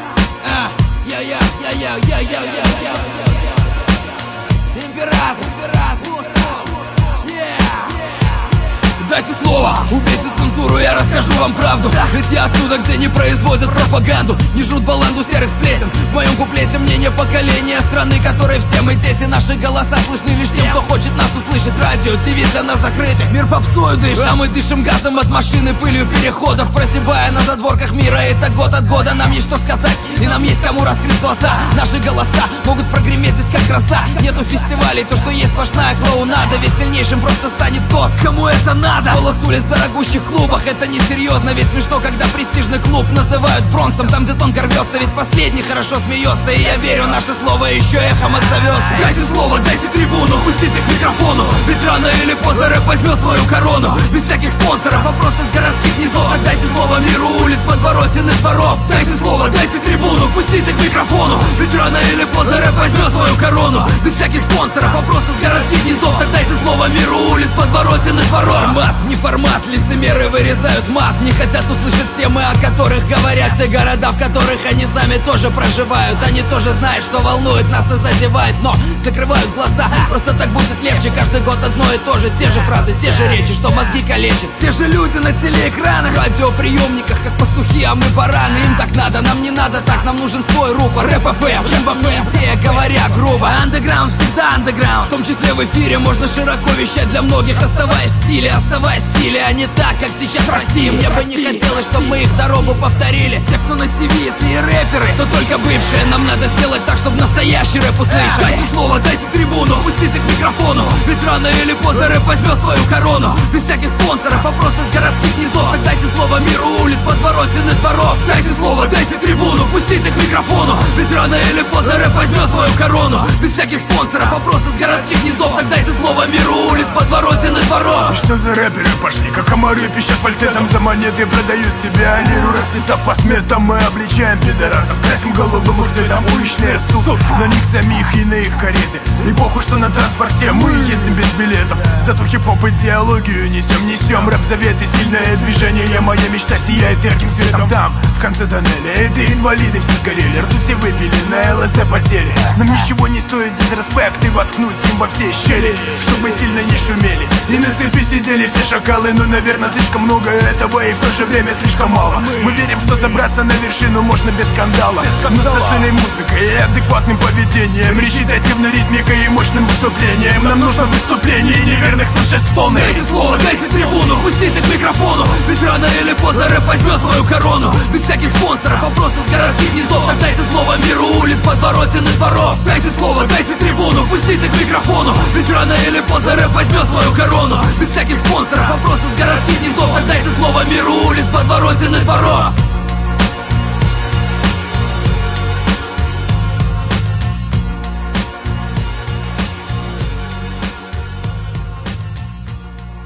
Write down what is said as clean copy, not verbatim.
Дайте слово, убейте цензуру, я расскажу вам правду. Ведь я оттуда, где не производят пропаганду, не жрут баланду серых сплетен. В моем куплете мнение поколения страны, которой все мы дети. Наши голоса слышны лишь тем, кто хочет нас услышать. Радио, ТВ для нас закрыты, мир попсою дышит, а мы дышим газом от машины, пылью переходов, прозябая на задворках мира. Это год от года, нам есть что сказать, и нам есть кому раскрыть глаза. Наши голоса могут прогреметь здесь как гроза. Нету фестивалей, то, что есть сплошная клоунада. Ведь сильнейшим просто станет тот, кому это надо. Голос улиц в дорогущих клубах, это несерьезно. Ведь смешно, когда престижный клуб называют Бронксом, там, где тонко рвется, ведь последний хорошо смеется. И я верю, наше слово еще эхом отзовется. Дайте слово, дайте трибуну, пустите к микрофону. Ведь рано или поздно рэп возьмет свою корону. Без всяких спонсоров, а просто с городских низов. Так дайте слово миру улиц, подворотен и дворов. Дайте слово, дайте трибуну, пустите к микрофону. Ведь рано или поздно рэп возьмет свою корону. Без всяких спонсоров, а просто с городских низов. Так дайте слово миру улиц, подворотен и дворов. Не формат, лицемеры вырезают мат. Не хотят услышать темы, о которых говорят те города, в которых они сами тоже проживают. Они тоже знают, что волнует нас и задевает, но закрывают глаза, просто так будет легче. Каждый год одно и то же, те же фразы, те же речи, что мозги калечат. Те же люди на телеэкранах, радиоприемниках, как пастухи, а мы бараны. Им так надо, нам не надо так, нам нужен свой рупор. Рэп ФМ, чем во мне идея, говоря грубо. Андеграунд всегда андеграунд, в том числе в эфире можно широко вещать для многих, оставаясь в стиле, оставаясь в силе, а не так, как сейчас в России. Мне бы не хотелось, чтобы мы их дорогу повторили. Те, кто на ТВ, если и рэперы, то только бывшие. Нам надо сделать так, чтобы настоящий рэп услышать. Дайте слово, дайте трибуну, пустите к микрофону. Ведь рано или поздно рэп возьмет свою корону. Без всяких спонсоров, а просто с городских низов. Так дайте слово миру улиц, подворотен и дворов. Дайте слово, дайте трибуну, пустите к микрофону. Ведь рано или поздно рэп возьмет свою корону. Без всяких спонсоров, а просто с городских низов. Так дайте слово миру улиц, подворотен и дворов. Что за рэперы пошли, как комары пищат фальцетом за монеты, продают себя лиру, расписав по сметам. Мы обличаем пидорасов, красим голубым их цветом уличные суд. На них самих и на их кареты. И похуй, что на транспорте мы ездим без билетов. Зато хип-хоп идеологию несем рэп заветы, сильное движение. Моя мечта сияет ярким светом там, в конце тоннеля. Это инвалиды все сгорели, ртуть все выпили, на ЛСД подсели. Нам ничего не стоит дизреспект и воткнуть им во все щели, чтобы сильно не шумели. И на цепи сидели все шакалы, но, наверное, слишком много этого и в то же время слишком мало. Мы верим, что забраться на вершину можно без скандала, но с достойной музыкой и адекватным поведением, речитативной ритмикой и мощным выступлением. Нам нужно выступление и неверных слышать стоны. Дайте слово, дайте трибуну, пустите к микрофону. Ведь рано или поздно рэп возьмет свою корону. Без всяких спонсоров, а просто с городских низов. Так дайте слово миру улиц, подворотен и дворов. Дайте слово, дайте трибуну, пустите к микрофону. Ведь рано или поздно рэп возьмет свою корону. Без всяких спонсоров, а просто с городских низов. Так дайте слово миру улиц, подворотен и дворов.